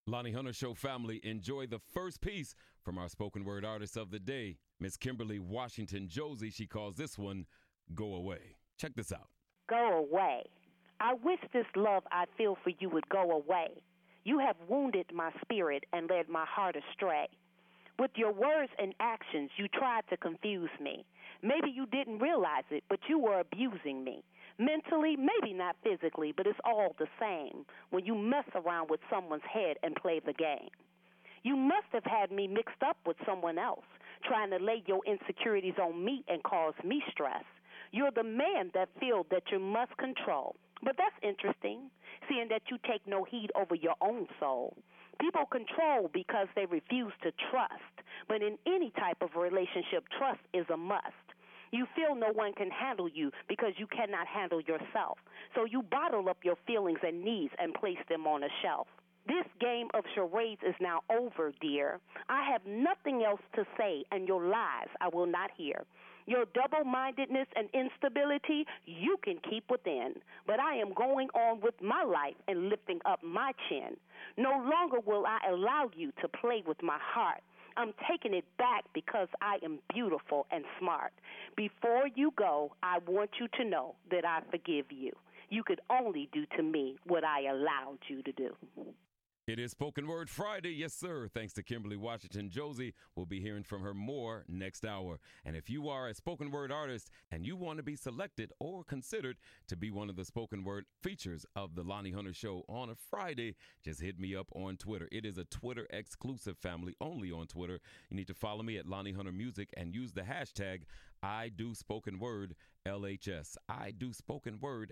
Lonnie Hunter Show family, enjoy the first piece from our spoken word artist of the day, Miss Kimberly Washington Josie. She calls this one Go Away. Check this out. Go away. I wish this love I feel for you would go away. You have wounded my spirit and led my heart astray. With your words and actions, you tried to confuse me. Maybe you didn't realize it, but you were abusing me. Mentally, maybe not physically, but it's all the same when you mess around with someone's head and play the game. You must have had me mixed up with someone else, trying to lay your insecurities on me and cause me stress. You're the man that feels that you must control. But that's interesting, seeing that you take no heed over your own soul. People control because they refuse to trust. But in any type of relationship, trust is a must. You feel no one can handle you because you cannot handle yourself. So you bottle up your feelings and needs and place them on a shelf. This game of charades is now over, dear. I have nothing else to say, and your lies I will not hear. Your double-mindedness and instability you can keep within, but I am going on with my life and lifting up my chin. No longer will I allow you to play with my heart. I'm taking it back because I am beautiful and smart. Before you go, I want you to know that I forgive you. You could only do to me what I allowed you to do. It is Spoken Word Friday. Yes, sir. Thanks to Kimberly Washington Josie. We'll be hearing from her more next hour. And if you are a spoken word artist and you want to be selected or considered to be one of the spoken word features of the Lonnie Hunter Show on a Friday, just hit me up on Twitter. It is a Twitter exclusive, family, only on Twitter. You need to follow me at Lonnie Hunter Music and use the hashtag I do spoken word LHS. I do spoken word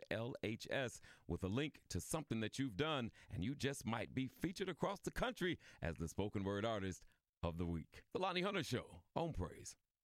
LHS with a link to something that you've done, and you just might be featured across the country as the spoken word artist of the week. The Lonnie Hunter Show on Praise.